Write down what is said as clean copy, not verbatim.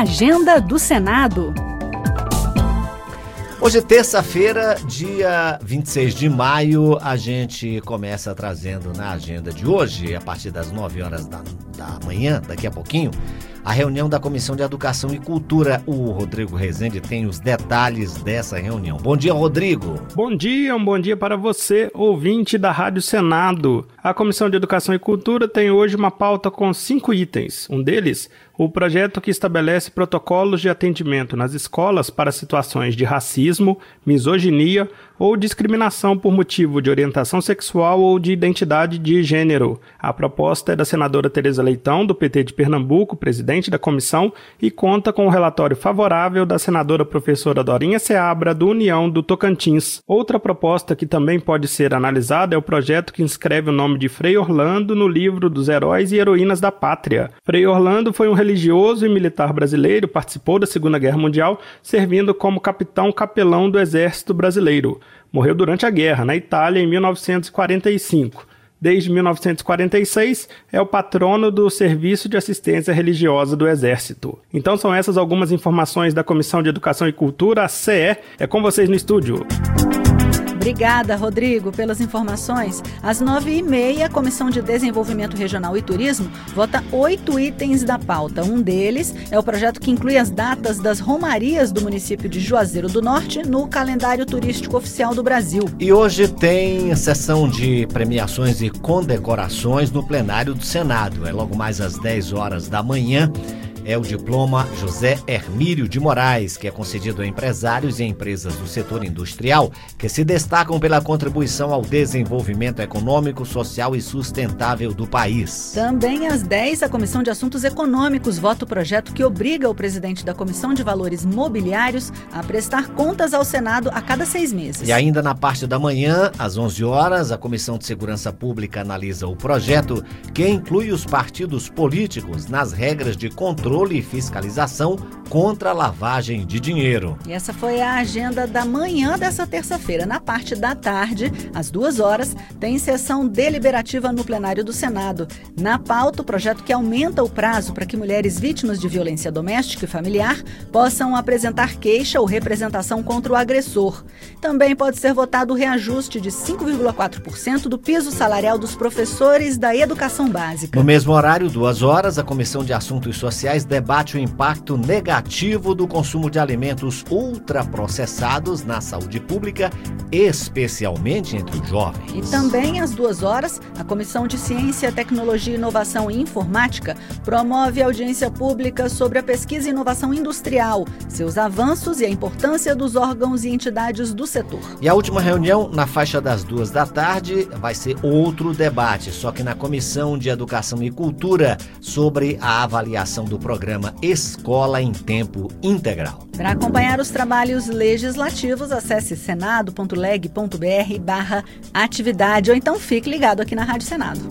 Agenda do Senado. Hoje, terça-feira, dia 26 de maio, a gente começa trazendo na agenda de hoje, a partir das 9 horas da manhã, daqui a pouquinho, a reunião da Comissão de Educação e Cultura. O Rodrigo Rezende tem os detalhes dessa reunião. Bom dia, Rodrigo. Bom dia, um bom dia para você, ouvinte da Rádio Senado. A Comissão de Educação e Cultura tem hoje uma pauta com 5 itens. Um deles, o projeto que estabelece protocolos de atendimento nas escolas para situações de racismo, misoginia ou discriminação por motivo de orientação sexual ou de identidade de gênero. A proposta é da senadora Tereza Leitão, do PT de Pernambuco, presidente da comissão, e conta com o relatório favorável da senadora professora Dorinha Seabra, do União do Tocantins. Outra proposta que também pode ser analisada é o projeto que inscreve o nome de Frei Orlando no livro dos Heróis e Heroínas da Pátria. Frei Orlando foi um religioso e militar brasileiro, participou da Segunda Guerra Mundial, servindo como capitão-capelão do Exército Brasileiro. Morreu durante a guerra, na Itália, em 1945. Desde 1946, é o patrono do Serviço de Assistência Religiosa do Exército. Então são essas algumas informações da Comissão de Educação e Cultura, a CE. É com vocês no estúdio. Obrigada, Rodrigo, pelas informações. Às 9h30, a Comissão de Desenvolvimento Regional e Turismo vota 8 itens da pauta. Um deles é o projeto que inclui as datas das romarias do município de Juazeiro do Norte no calendário turístico oficial do Brasil. E hoje tem sessão de premiações e condecorações no plenário do Senado. É logo mais às 10 horas da manhã. É o diploma José Hermílio de Moraes, que é concedido a empresários e empresas do setor industrial que se destacam pela contribuição ao desenvolvimento econômico, social e sustentável do país. Também às 10, a Comissão de Assuntos Econômicos vota o projeto que obriga o presidente da Comissão de Valores Mobiliários a prestar contas ao Senado a cada 6 meses. E ainda na parte da manhã, às 11 horas, a Comissão de Segurança Pública analisa o projeto que inclui os partidos políticos nas regras de controle e fiscalização contra a lavagem de dinheiro. E essa foi a agenda da manhã dessa terça-feira. Na parte da tarde, às 2 horas, tem sessão deliberativa no plenário do Senado. Na pauta, o projeto que aumenta o prazo para que mulheres vítimas de violência doméstica e familiar possam apresentar queixa ou representação contra o agressor. Também pode ser votado o reajuste de 5,4% do piso salarial dos professores da educação básica. No mesmo horário, 2 horas, a Comissão de Assuntos Sociais debate o impacto negativo do consumo de alimentos ultraprocessados na saúde pública, especialmente entre os jovens. E também às 2 horas, a Comissão de Ciência, Tecnologia, Inovação e Informática promove audiência pública sobre a pesquisa e inovação industrial, seus avanços e a importância dos órgãos e entidades do setor. E a última reunião, na faixa das 2 da tarde, vai ser outro debate, só que na Comissão de Educação e Cultura, sobre a avaliação do programa Escola em Tempo Integral. Para acompanhar os trabalhos legislativos, acesse senado.leg.br/atividade ou então fique ligado aqui na Rádio Senado.